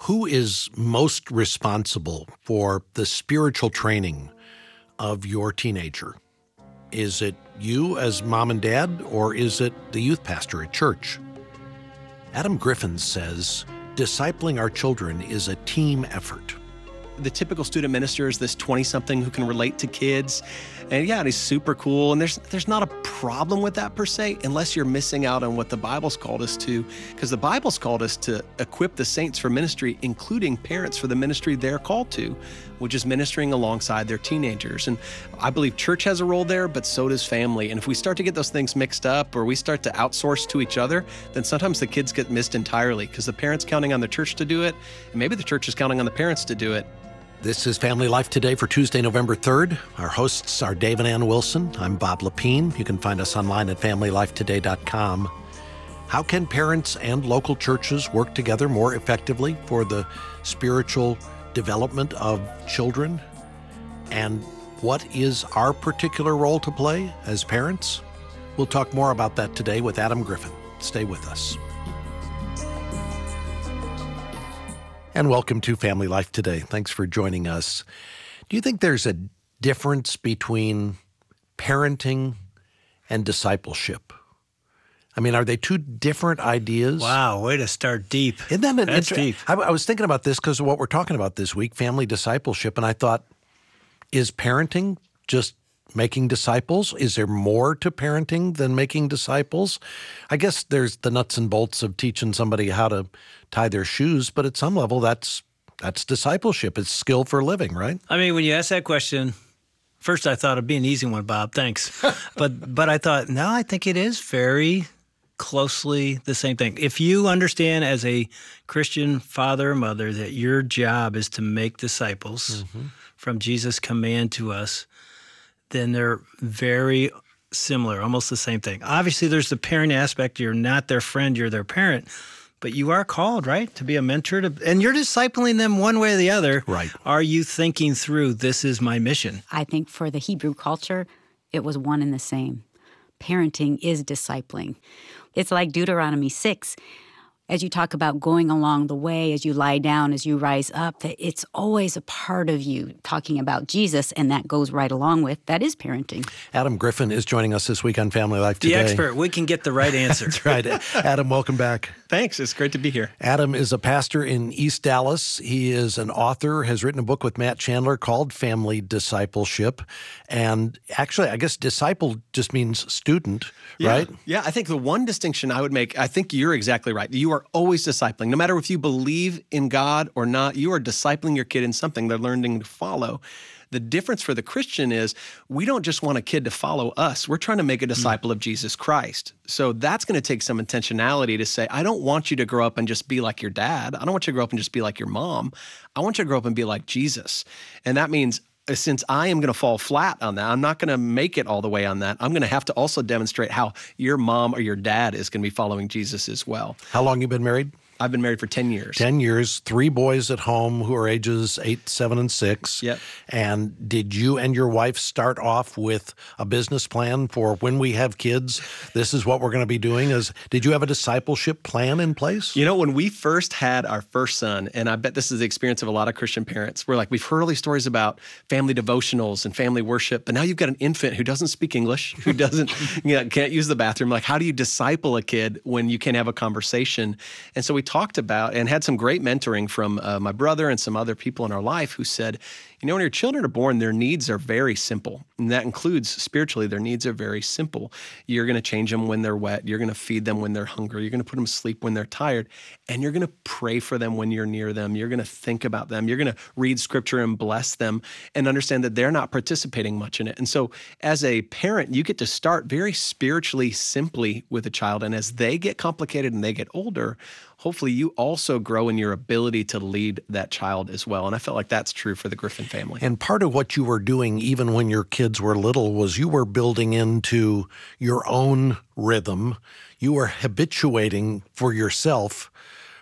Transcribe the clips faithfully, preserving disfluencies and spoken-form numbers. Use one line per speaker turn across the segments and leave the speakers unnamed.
Who is most responsible for the spiritual training of your teenager? Is it you as mom and dad, or is it the youth pastor at church? Adam Griffin says discipling our children is a team effort.
The typical student minister is this twenty-something who can relate to kids. And yeah, and he's super cool. And there's there's not a problem with that per se, unless you're missing out on what the Bible's called us to. Because the Bible's called us to equip the saints for ministry, including parents for the ministry they're called to, which is ministering alongside their teenagers. And I believe church has a role there, but so does family. And if we start to get those things mixed up, or we start to outsource to each other, then sometimes the kids get missed entirely because the parents counting on the church to do it, and maybe the church is counting on the parents to do it.
This is Family Life Today for Tuesday, November third. Our hosts are Dave and Ann Wilson. I'm Bob Lepine. You can find us online at family life today dot com. How can parents and local churches work together more effectively for the spiritual development of children? And what is our particular role to play as parents? We'll talk more about that today with Adam Griffin. Stay with us. And welcome to Family Life Today. Thanks for joining us. Do you think there's a difference between parenting and discipleship? I mean, are they two different ideas?
Wow, way to start deep.
Isn't that an
That's
inter-
deep.
I, I was thinking about this because of what we're talking about this week, family discipleship, and I thought, is parenting just making disciples? Is there more to parenting than making disciples? I guess there's the nuts and bolts of teaching somebody how to tie their shoes, but at some level, that's that's discipleship. It's skill for living, right?
I mean, when you asked that question, first I thought it'd be an easy one, Bob. Thanks. but but I thought, no, I think it is very closely the same thing. If you understand as a Christian father or mother that your job is to make disciples mm-hmm. from Jesus' command to us, then they're very similar, almost the same thing. Obviously, there's the parent aspect. You're not their friend, you're their parent. But you are called, right, to be a mentor, to, and you're discipling them one way or the other.
Right.
Are you thinking through, this is my mission?
I think for the Hebrew culture, it was one and the same. Parenting is discipling. It's like Deuteronomy six. As you talk about going along the way, as you lie down, as you rise up, that it's always a part of you talking about Jesus, and that goes right along with, that is parenting.
Adam Griffin is joining us this week on Family Life Today.
The expert. We can get the right answer.
That's right. Adam, welcome back.
Thanks. It's great to be here.
Adam is a pastor in East Dallas. He is an author, has written a book with Matt Chandler called Family Discipleship. And actually, I guess disciple just means student,
yeah.
right?
Yeah, I think the one distinction I would make, I think you're exactly right. You are always discipling. No matter if you believe in God or not, you are discipling your kid in something they're learning to follow. The difference for the Christian is we don't just want a kid to follow us. We're trying to make a disciple mm. of Jesus Christ. So that's going to take some intentionality to say, I don't want you to grow up and just be like your dad. I don't want you to grow up and just be like your mom. I want you to grow up and be like Jesus. And that means since I am going to fall flat on that, I'm not going to make it all the way on that. I'm going to have to also demonstrate how your mom or your dad is going to be following Jesus as well.
How long you been married?
I've been married for ten years.
ten years, three boys at home who are ages eight, seven, and six.
Yep.
And did you and your wife start off with a business plan for when we have kids, this is what we're going to be doing? Is, did you have a discipleship plan in place?
You know, when we first had our first son, and I bet this is the experience of a lot of Christian parents, we're like, we've heard all these stories about family devotionals and family worship, but now you've got an infant who doesn't speak English, who doesn't, you know, can't use the bathroom. Like, how do you disciple a kid when you can't have a conversation? And so we talked about and had some great mentoring from uh, my brother and some other people in our life who said, you know, when your children are born, their needs are very simple. And that includes spiritually, their needs are very simple. You're going to change them when they're wet. You're going to feed them when they're hungry. You're going to put them to sleep when they're tired. And you're going to pray for them when you're near them. You're going to think about them. You're going to read scripture and bless them and understand that they're not participating much in it. And so as a parent, you get to start very spiritually simply with a child. And as they get complicated and they get older, hopefully you also grow in your ability to lead that child as well. And I felt like that's true for the Griffin family.
And part of what you were doing, even when your kids were little, was you were building into your own rhythm. You were habituating for yourself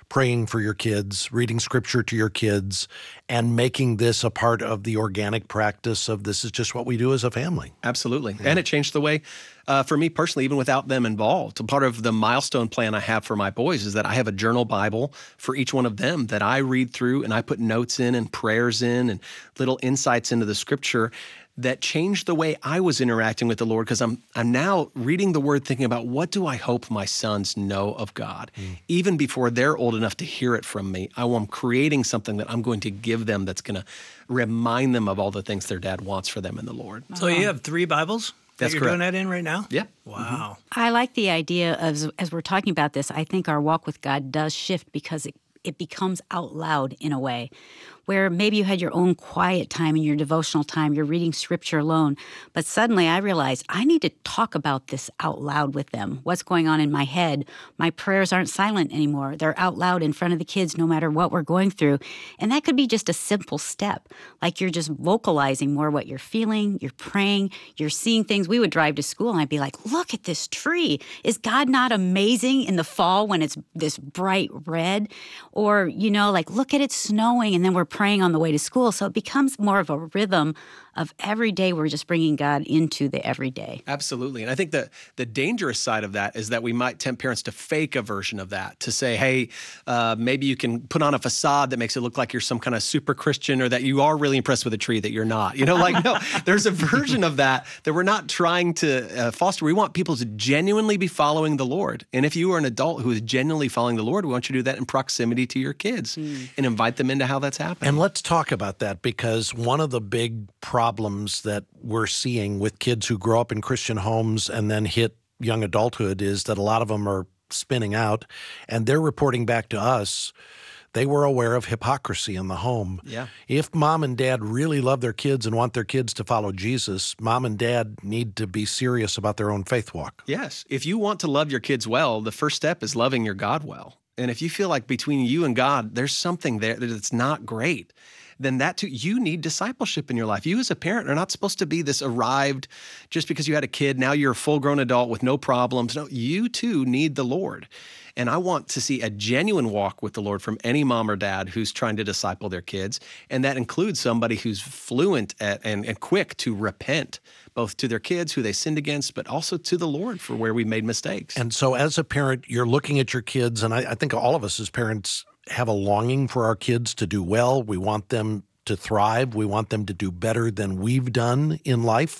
praying for your kids, reading scripture to your kids, and making this a part of the organic practice of this is just what we do as a family.
Absolutely. Yeah. And it changed the way, uh, for me personally, even without them involved. Part of the milestone plan I have for my boys is that I have a journal Bible for each one of them that I read through, and I put notes in and prayers in and little insights into the scripture that changed the way I was interacting with the Lord, because I'm I'm now reading the Word thinking about what do I hope my sons know of God, mm. even before they're old enough to hear it from me. I am creating something that I'm going to give them that's going to remind them of all the things their dad wants for them in the Lord.
So you have three Bibles?
That's
that you're
correct.
doing that in right now?
Yeah.
Wow.
Mm-hmm. I like the idea of, as we're talking about this, I think our walk with God does shift because it, it becomes out loud in a way, where maybe you had your own quiet time in your devotional time, you're reading scripture alone, but suddenly I realized I need to talk about this out loud with them. What's going on in my head? My prayers aren't silent anymore. They're out loud in front of the kids no matter what we're going through. And that could be just a simple step, like you're just vocalizing more what you're feeling, you're praying, you're seeing things. We would drive to school and I'd be like, look at this tree. Is God not amazing in the fall when it's this bright red? Or, you know, like, look at it snowing, and then we're praying on the way to school. So it becomes more of a rhythm of every day we're just bringing God into the everyday.
Absolutely. And I think that the dangerous side of that is that we might tempt parents to fake a version of that, to say, hey, uh, maybe you can put on a facade that makes it look like you're some kind of super Christian, or that you are really impressed with a tree that you're not. You know, like, no, there's a version of that that we're not trying to uh, foster. We want people to genuinely be following the Lord. And if you are an adult who is genuinely following the Lord, we want you to do that in proximity to your kids mm. and invite them into how that's happening.
And let's talk about that, because one of the big problems that we're seeing with kids who grow up in Christian homes and then hit young adulthood is that a lot of them are spinning out, and they're reporting back to us. They were aware of hypocrisy in the home.
Yeah.
If mom and dad really love their kids and want their kids to follow Jesus, mom and dad need to be serious about their own faith walk.
Yes. If you want to love your kids well, the first step is loving your God well. And if you feel like between you and God, there's something there that's not great, then that too, you need discipleship in your life. You as a parent are not supposed to be this arrived just because you had a kid, now you're a full-grown adult with no problems. No, you too need the Lord. And I want to see a genuine walk with the Lord from any mom or dad who's trying to disciple their kids. And that includes somebody who's fluent at, and, and quick to repent, both to their kids who they sinned against, but also to the Lord for where we made mistakes.
And so as a parent, you're looking at your kids, and I, I think all of us as parents have a longing for our kids to do well. We want them to thrive. We want them to do better than we've done in life.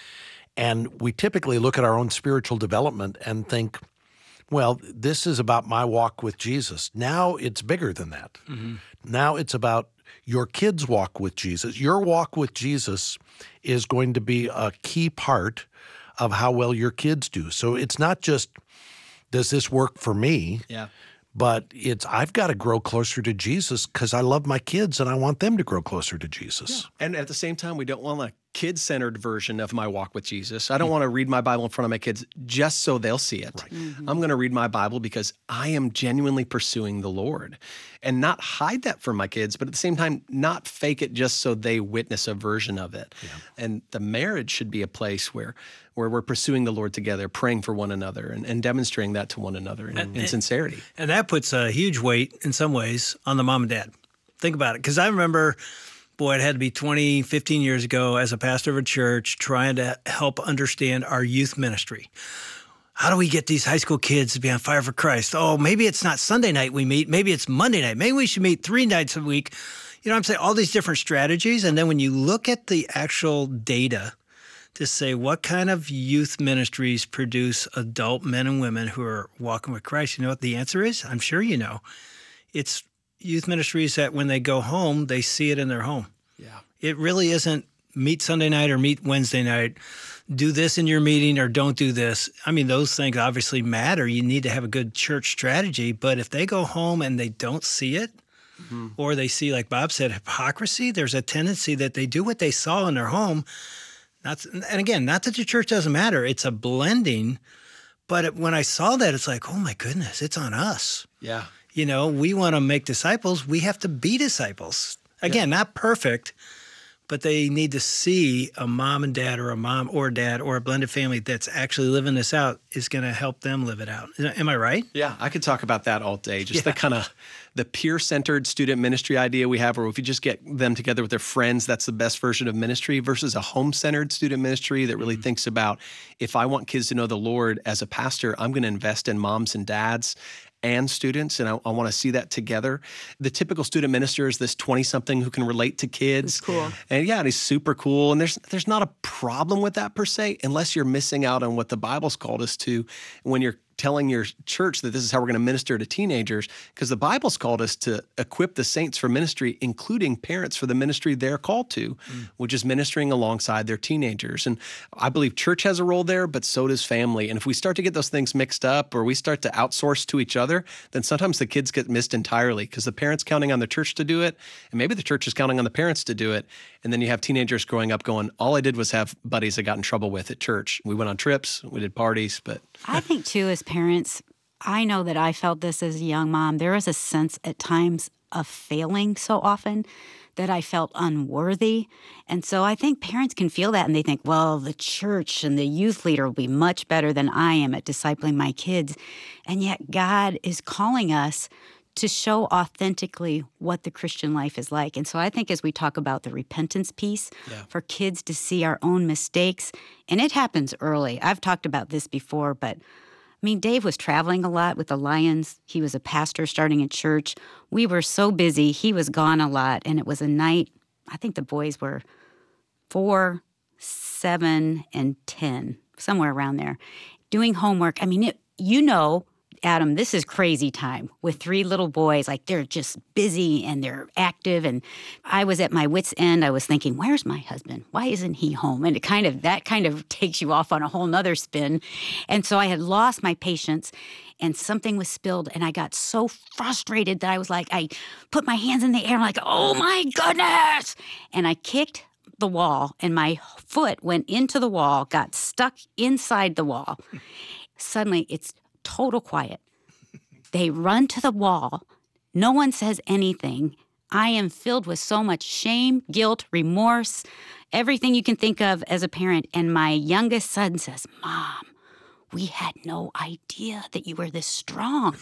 And we typically look at our own spiritual development and think, well, this is about my walk with Jesus. Now it's bigger than that. Mm-hmm. Now it's about your kids' walk with Jesus. Your walk with Jesus is going to be a key part of how well your kids do. So it's not just, does this work for me?
Yeah.
But it's, I've got to grow closer to Jesus because I love my kids and I want them to grow closer to Jesus.
Yeah. And at the same time, we don't want a kid-centered version of my walk with Jesus. I don't mm-hmm. want to read my Bible in front of my kids just so they'll see it. Right. Mm-hmm. I'm going to read my Bible because I am genuinely pursuing the Lord, and not hide that from my kids, but at the same time, not fake it just so they witness a version of it. Yeah. And the marriage should be a place where where we're pursuing the Lord together, praying for one another, and, and demonstrating that to one another in, and, in sincerity.
And that puts a huge weight, in some ways, on the mom and dad. Think about it. Because I remember, boy, it had to be twenty, fifteen years ago as a pastor of a church trying to help understand our youth ministry. How do we get these high school kids to be on fire for Christ? Oh, maybe it's not Sunday night we meet. Maybe it's Monday night. Maybe we should meet three nights a week. You know what I'm saying? All these different strategies. And then when you look at the actual data to say what kind of youth ministries produce adult men and women who are walking with Christ, you know what the answer is? I'm sure you know. It's youth ministries that when they go home, they see it in their home.
Yeah.
It really isn't meet Sunday night or meet Wednesday night, do this in your meeting or don't do this. I mean, those things obviously matter. You need to have a good church strategy. But if they go home and they don't see it, mm-hmm. or they see, like Bob said, hypocrisy, there's a tendency that they do what they saw in their home. Not, and again, not that the church doesn't matter. It's a blending. But it, when I saw that, it's like, oh, my goodness, it's on us.
Yeah.
You know, we want to make disciples. We have to be disciples. Again, yeah. Not perfect, but they need to see a mom and dad or a mom or dad or a blended family that's actually living this out is going to help them live it out. Am I right?
Yeah, I could talk about that all day. Just
Yeah.
the kind of the peer-centered student ministry idea we have, where if you just get them together with their friends, that's the best version of ministry, versus a home-centered student ministry that really mm-hmm. thinks about, if I want kids to know the Lord as a pastor, I'm going to invest in moms and dads and students, and I, I want to see that together. The typical student minister is this twenty-something who can relate to kids.
That's cool.
And yeah, and he's super cool. And there's there's not a problem with that per se, unless you're missing out on what the Bible's called us to when you're telling your church that this is how we're going to minister to teenagers, because the Bible's called us to equip the saints for ministry, including parents for the ministry they're called to, mm. which is ministering alongside their teenagers. And I believe church has a role there, but so does family. And if we start to get those things mixed up, or we start to outsource to each other, then sometimes the kids get missed entirely, because the parents counting on the church to do it, and maybe the church is counting on the parents to do it. And then you have teenagers growing up going, all I did was have buddies I got in trouble with at church. We went on trips, we did parties, but...
I think too, as parents, I know that I felt this as a young mom. There was a sense at times of failing so often that I felt unworthy. And so I think parents can feel that, and they think, well, the church and the youth leader will be much better than I am at discipling my kids. And yet God is calling us to show authentically what the Christian life is like. And so I think as we talk about the repentance piece, yeah. for kids to see our own mistakes, and it happens early. I've talked about this before, but I mean, Dave was traveling a lot with the Lions. He was a pastor starting in church. We were so busy. He was gone a lot. And it was a night, I think the boys were four, seven, and ten, somewhere around there, doing homework. I mean, it, you know, Adam, this is crazy time with three little boys. Like, they're just busy and they're active. And I was at my wit's end. I was thinking, where's my husband? Why isn't he home? And it kind of, that kind of takes you off on a whole nother spin. And so I had lost my patience, and something was spilled. And I got so frustrated that I was like, I put my hands in the air. I'm like, oh my goodness. And I kicked the wall, and my foot went into the wall, got stuck inside the wall. Suddenly, it's total quiet. They run to the wall. No one says anything. I am filled with so much shame, guilt, remorse, everything you can think of as a parent. And my youngest son says, Mom, we had no idea that you were this strong.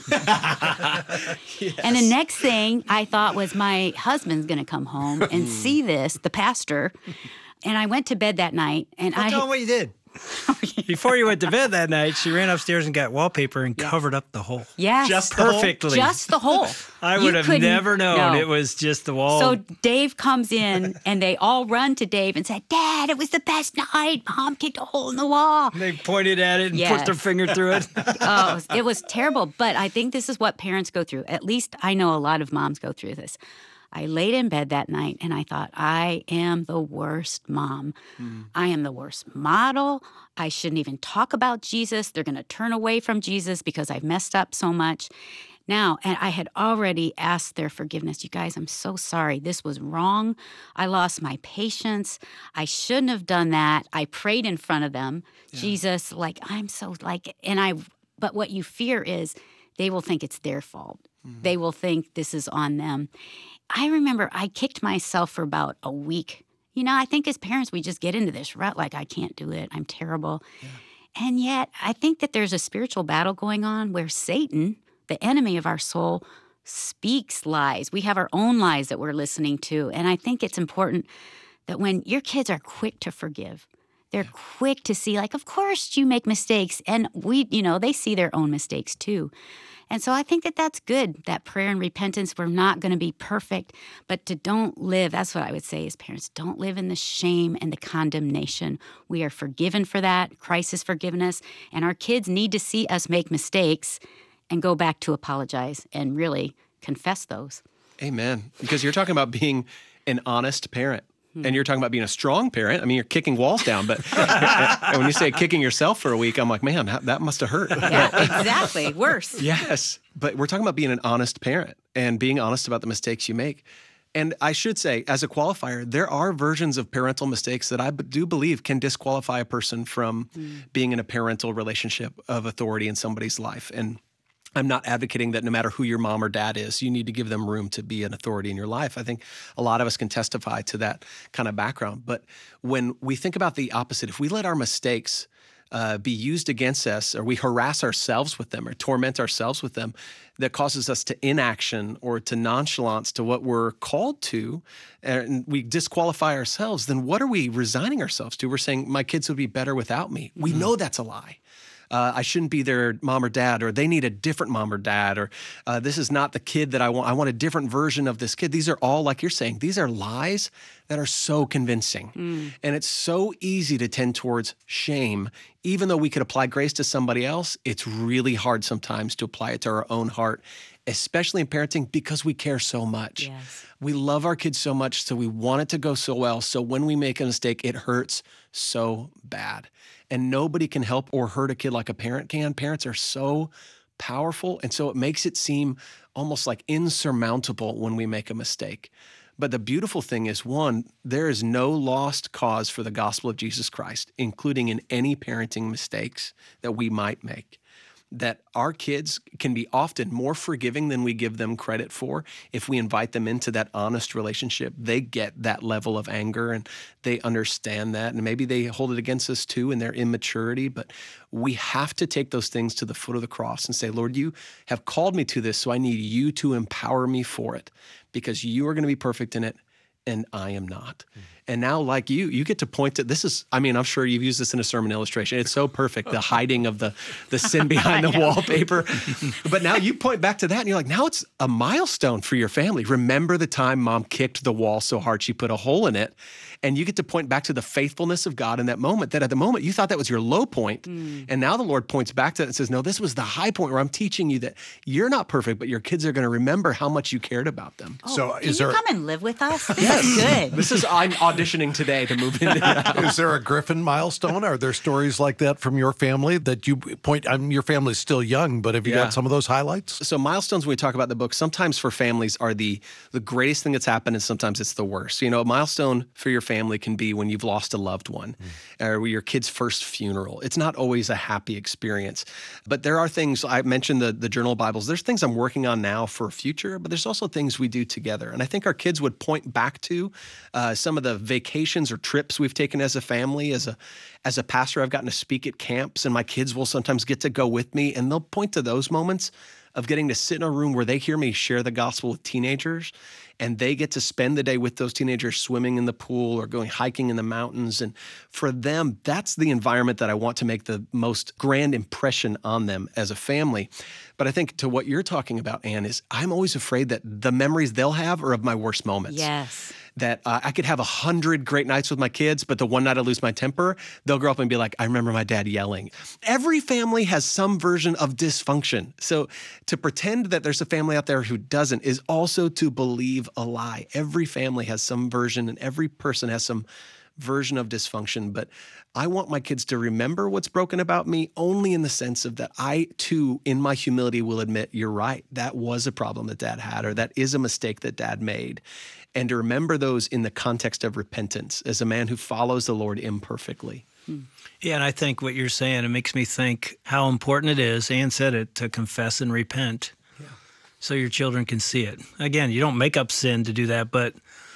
Yes. And the next thing I thought was, my husband's going to come home and see this, the pastor. And I went to bed that night. And
well,
I
tell him what you did. Before you went to bed that night, she ran upstairs and got wallpaper and yeah. covered up the hole.
Yes.
Just perfectly.
Just the hole.
I would you have never known no. it was just the wall.
So Dave comes in, and they all run to Dave and say, Dad, it was the best night. Mom kicked a hole in the wall.
And they pointed at it and yes. put their finger through it.
Oh, it was terrible. But I think this is what parents go through. At least I know a lot of moms go through this. I laid in bed that night, and I thought, I am the worst mom. Mm. I am the worst model. I shouldn't even talk about Jesus. They're going to turn away from Jesus because I've messed up so much. Now, and I had already asked their forgiveness. You guys, I'm so sorry. This was wrong. I lost my patience. I shouldn't have done that. I prayed in front of them. Yeah. Jesus, like, I'm so like, and I, but what you fear is they will think it's their fault. Mm-hmm. They will think this is on them. I remember I kicked myself for about a week. You know, I think as parents, we just get into this rut like, I can't do it. I'm terrible. Yeah. And yet, I think that there's a spiritual battle going on where Satan, the enemy of our soul, speaks lies. We have our own lies that we're listening to. And I think it's important that when your kids are quick to forgive, they're yeah. quick to see, like, of course you make mistakes. And we, you know, they see their own mistakes too. And so I think that that's good, that prayer and repentance. We're not going to be perfect, but to don't live, that's what I would say as parents, don't live in the shame and the condemnation. We are forgiven for that. Christ has forgiven us. And our kids need to see us make mistakes and go back to apologize and really confess those.
Amen. Because you're talking about being an honest parent. And you're talking about being a strong parent. I mean, you're kicking walls down, but and when you say kicking yourself for a week, I'm like, man, that must have hurt.
Yeah, exactly. Worse.
Yes. But we're talking about being an honest parent and being honest about the mistakes you make. And I should say, as a qualifier, there are versions of parental mistakes that I do believe can disqualify a person from mm. being in a parental relationship of authority in somebody's life. And I'm not advocating that no matter who your mom or dad is, you need to give them room to be an authority in your life. I think a lot of us can testify to that kind of background. But when we think about the opposite, if we let our mistakes uh, be used against us, or we harass ourselves with them or torment ourselves with them, that causes us to inaction or to nonchalance to what we're called to, and we disqualify ourselves, then what are we resigning ourselves to? We're saying, my kids would be better without me. We know that's a lie. Uh, I shouldn't be their mom or dad, or they need a different mom or dad, or uh, this is not the kid that I want. I want a different version of this kid. These are all, like you're saying, these are lies that are so convincing. Mm. And it's so easy to tend towards shame. Even though we could apply grace to somebody else, it's really hard sometimes to apply it to our own heart, especially in parenting, because we care so much.
Yes.
We love our kids so much, so we want it to go so well. So when we make a mistake, it hurts so bad. And nobody can help or hurt a kid like a parent can. Parents are so powerful, and so it makes it seem almost like insurmountable when we make a mistake. But the beautiful thing is, one, there is no lost cause for the gospel of Jesus Christ, including in any parenting mistakes that we might make. That our kids can be often more forgiving than we give them credit for. If we invite them into that honest relationship, they get that level of anger and they understand that. And maybe they hold it against us too in their immaturity. But we have to take those things to the foot of the cross and say, Lord, you have called me to this, so I need you to empower me for it, because you are going to be perfect in it and I am not. Mm-hmm. And now, like you, you get to point to, this is, I mean, I'm sure you've used this in a sermon illustration. It's so perfect, the hiding of the, the sin behind the wallpaper. But now you point back to that and you're like, now it's a milestone for your family. Remember the time mom kicked the wall so hard she put a hole in it. And you get to point back to the faithfulness of God in that moment, that at the moment you thought that was your low point. Mm. And now the Lord points back to it and says, no, this was the high point where I'm teaching you that you're not perfect, but your kids are going to remember how much you cared about them.
Oh,
so
can
is
you
there
come and live with us? This
yes.
is good.
This is, I'm auditioning today to move into that.
Is there a Griffin milestone? Are there stories like that from your family that you point, I mean, your family's still young, but have you
Yeah.
got some of those highlights?
So milestones, when we talk about the book, sometimes for families are the the greatest thing that's happened, and sometimes it's the worst. You know, a milestone for your family can be when you've lost a loved one, mm. or your kid's first funeral. It's not always a happy experience. But there are things, I mentioned the, the Journal of Bibles, there's things I'm working on now for future, but there's also things we do together. And I think our kids would point back to uh, some of the vacations or trips we've taken as a family. As a as a pastor, I've gotten to speak at camps, and my kids will sometimes get to go with me, and they'll point to those moments of getting to sit in a room where they hear me share the gospel with teenagers, and they get to spend the day with those teenagers swimming in the pool or going hiking in the mountains. And for them, that's the environment that I want to make the most grand impression on them as a family. But I think to what you're talking about, Ann, is I'm always afraid that the memories they'll have are of my worst moments.
Yes.
That uh, I could have a hundred great nights with my kids, but the one night I lose my temper, they'll grow up and be like, I remember my dad yelling. Every family has some version of dysfunction. So to pretend that there's a family out there who doesn't is also to believe a lie. Every family has some version, and every person has some version of dysfunction. But I want my kids to remember what's broken about me only in the sense of that I, too, in my humility, will admit, you're right, that was a problem that Dad had, or that is a mistake that Dad made. And to remember those in the context of repentance as a man who follows the Lord imperfectly.
Hmm. Yeah, and I think what you're saying, it makes me think how important it is, Ann said it, to confess and repent yeah. so your children can see it. Again, you don't make up sin to do that, but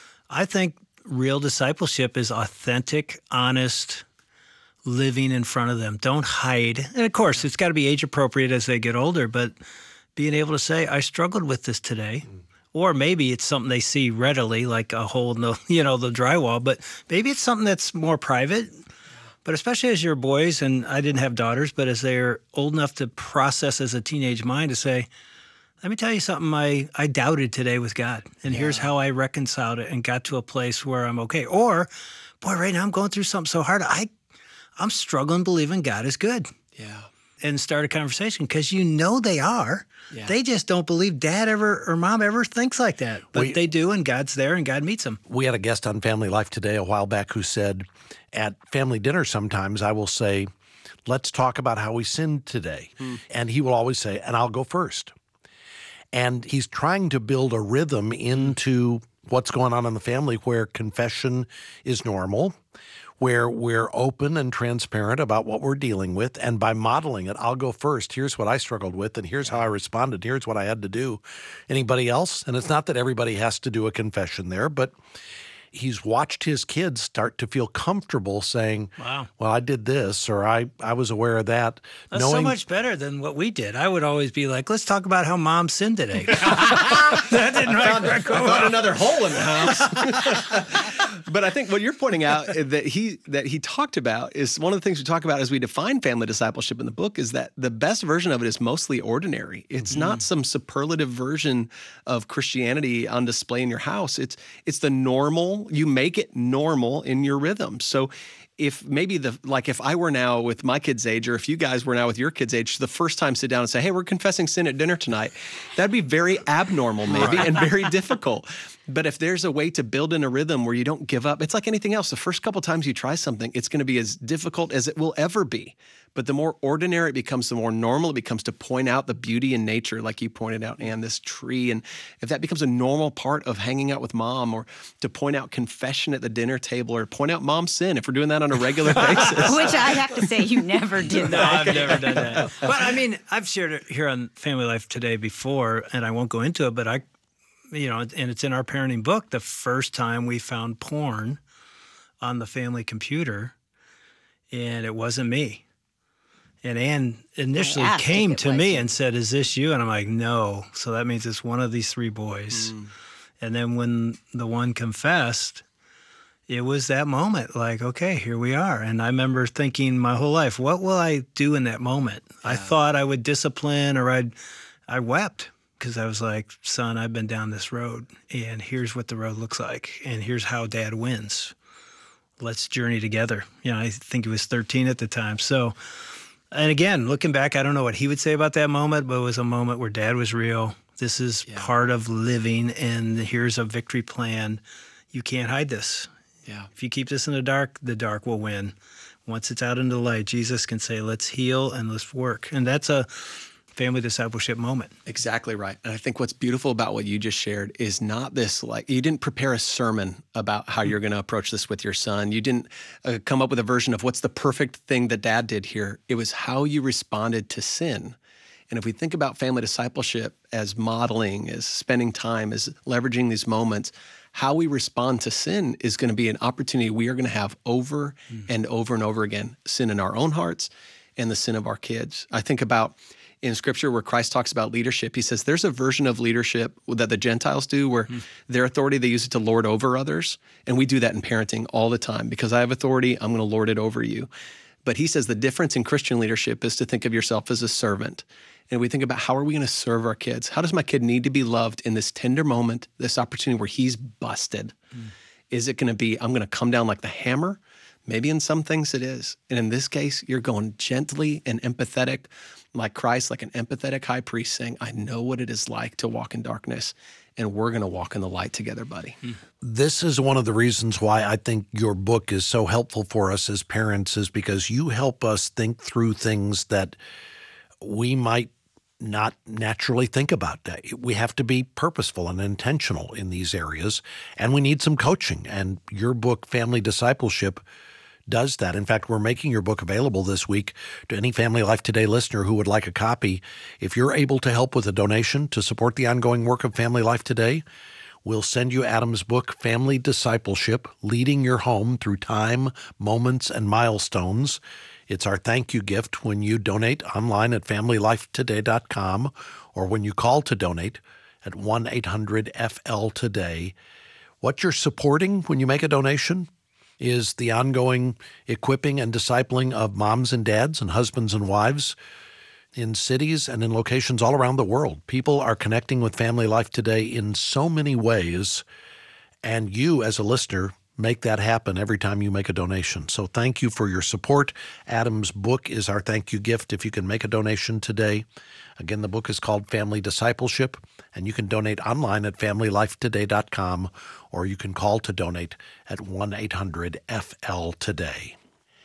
I think real discipleship is authentic, honest, living in front of them. Don't hide. And of course, it's got to be age appropriate as they get older, but being able to say, I struggled with this today. Mm. Or maybe it's something they see readily, like a hole in the, you know, the drywall, but maybe it's something that's more private. But especially as your boys, and I didn't have daughters, but as they're old enough to process as a teenage mind to say, let me tell you something I, I doubted today with God, and yeah. here's how I reconciled it and got to a place where I'm okay. Or, boy, right now I'm going through something so hard, I, I'm struggling believing God is good.
Yeah.
And start a conversation, because you know they are. Yeah. They just don't believe Dad ever or Mom ever thinks like that. But we, they do, and God's there, and God meets them.
We had a guest on Family Life Today a while back who said, at family dinner sometimes I will say, let's talk about how we sinned today. Hmm. And he will always say, and I'll go first. And he's trying to build a rhythm into what's going on in the family where confession is normal, where we're open and transparent about what we're dealing with. And by modeling it, I'll go first. Here's what I struggled with, and here's how I responded. Here's what I had to do. Anybody else? And it's not that everybody has to do a confession there, but he's watched his kids start to feel comfortable saying,
wow,
well, I did this, or I, I was aware of that.
That's
knowing,
so much better than what we did. I would always be like, let's talk about how mom sinned today. That didn't
I found, I found another hole in the house. But I think what you're pointing out that he that he talked about is one of the things we talk about as we define family discipleship in the book is that the best version of it is mostly ordinary. It's mm-hmm. not some superlative version of Christianity on display in your house. It's it's the normal. You make it normal in your rhythm. So if maybe the, like if I were now with my kid's age, or if you guys were now with your kid's age, the first time sit down and say, hey, we're confessing sin at dinner tonight, that'd be very abnormal maybe and very difficult. But if there's a way to build in a rhythm where you don't give up, it's like anything else. The first couple times you try something, it's going to be as difficult as it will ever be. But the more ordinary it becomes, the more normal it becomes to point out the beauty in nature, like you pointed out, Ann, this tree. And if that becomes a normal part of hanging out with mom, or to point out confession at the dinner table, or point out mom's sin, if we're doing that on a regular basis.
Which I have to say, you never did
No,
that.
I've never done that. But I mean, I've shared it here on Family Life Today before, and I won't go into it, but I, you know, and it's in our parenting book, the first time we found porn on the family computer, and it wasn't me. And Ann initially came to me and said, is this you? And I'm like, no. So that means it's one of these three boys. Mm. And then when the one confessed, it was that moment, like, okay, here we are. And I remember thinking my whole life, what will I do in that moment? Yeah. I thought I would discipline, or I'd, I wept, because I was like, son, I've been down this road, and here's what the road looks like, and here's how dad wins. Let's journey together. You know, I think he was thirteen at the time. So, and again, looking back, I don't know what he would say about that moment, but it was a moment where dad was real. This is yeah. part of living, and here's a victory plan. You can't hide this.
Yeah.
If you keep this in the dark, the dark will win. Once it's out into the light, Jesus can say, let's heal and let's work. And that's a family discipleship moment.
Exactly right. And I think what's beautiful about what you just shared is not this, like, you didn't prepare a sermon about how you're going to approach this with your son. You didn't uh, come up with a version of what's the perfect thing that dad did here. It was how you responded to sin. And if we think about family discipleship as modeling, as spending time, as leveraging these moments, how we respond to sin is going to be an opportunity we are going to have over mm. and over and over again. Sin in our own hearts and the sin of our kids. I think about in Scripture where Christ talks about leadership, he says there's a version of leadership that the Gentiles do where mm. their authority, they use it to lord over others. And we do that in parenting all the time. Because I have authority, I'm going to lord it over you. But he says the difference in Christian leadership is to think of yourself as a servant. And we think about how are we going to serve our kids? How does my kid need to be loved in this tender moment, this opportunity where he's busted? Mm. Is it going to be, I'm going to come down like the hammer? Maybe in some things it is. And in this case, you're going gently and empathetic, like Christ, like an empathetic high priest saying, I know what it is like to walk in darkness, and we're going to walk in the light together, buddy. Mm.
This is one of the reasons why I think your book is so helpful for us as parents, is because you help us think through things that we might not naturally think about. We have to be purposeful and intentional in these areas, and we need some coaching. And your book, Family Discipleship, does that. In fact, we're making your book available this week to any Family Life Today listener who would like a copy. If you're able to help with a donation to support the ongoing work of Family Life Today, we'll send you Adam's book, Family Discipleship, Leading Your Home Through Time, Moments, and Milestones. It's our thank you gift when you donate online at family life today dot com, or when you call to donate at one eight hundred F L today. What you're supporting when you make a donation is the ongoing equipping and discipling of moms and dads and husbands and wives in cities and in locations all around the world. People are connecting with Family Life Today in so many ways, and you as a listener make that happen every time you make a donation. So thank you for your support. Adam's book is our thank you gift if you can make a donation today. Again, the book is called Family Discipleship, and you can donate online at family life today dot com, or you can call to donate at one eight hundred F L today.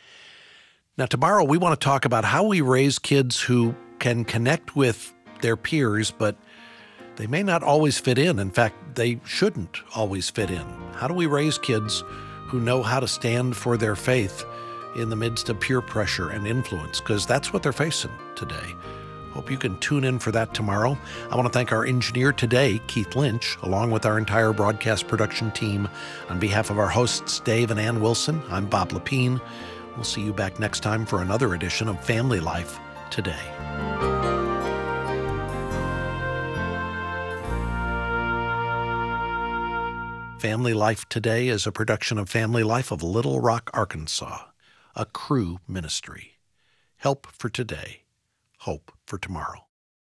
Now, tomorrow we want to talk about how we raise kids who can connect with their peers, but They may not always fit in. In fact, they shouldn't always fit in. How do we raise kids who know how to stand for their faith in the midst of peer pressure and influence? Because that's what they're facing today. Hope you can tune in for that tomorrow. I want to thank our engineer today, Keith Lynch, along with our entire broadcast production team. On behalf of our hosts, Dave and Ann Wilson, I'm Bob Lepine. We'll see you back next time for another edition of Family Life Today. Family Life Today is a production of Family Life of Little Rock, Arkansas, a Cru ministry. Help for today, hope for tomorrow.